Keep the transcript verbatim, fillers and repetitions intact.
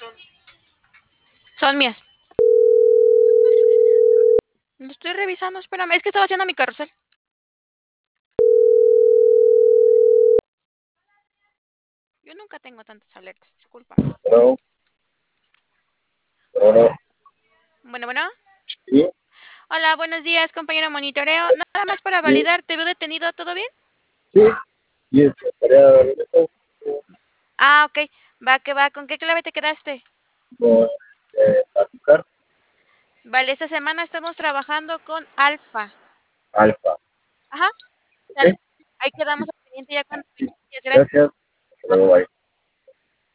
Son mías. Lo estoy revisando, espérame. Es que estaba haciendo mi carrusel. Yo nunca tengo tantas alertas, disculpa. Hello. Hello. Bueno, bueno. Sí, Hola, buenos días, compañero monitoreo. Nada más para sí, validar, ¿te veo detenido? ¿Todo bien? sí, sí, estaría regreso Ah, ok. Va, que va. ¿Con qué clave te quedaste? con eh, azúcar Vale, esta semana estamos trabajando con Alfa. alfa. Ajá. ¿Ok? Dale. Ahí quedamos al pendiente ya cuando Sí, me indiques. Gracias. gracias. Hasta luego, bye.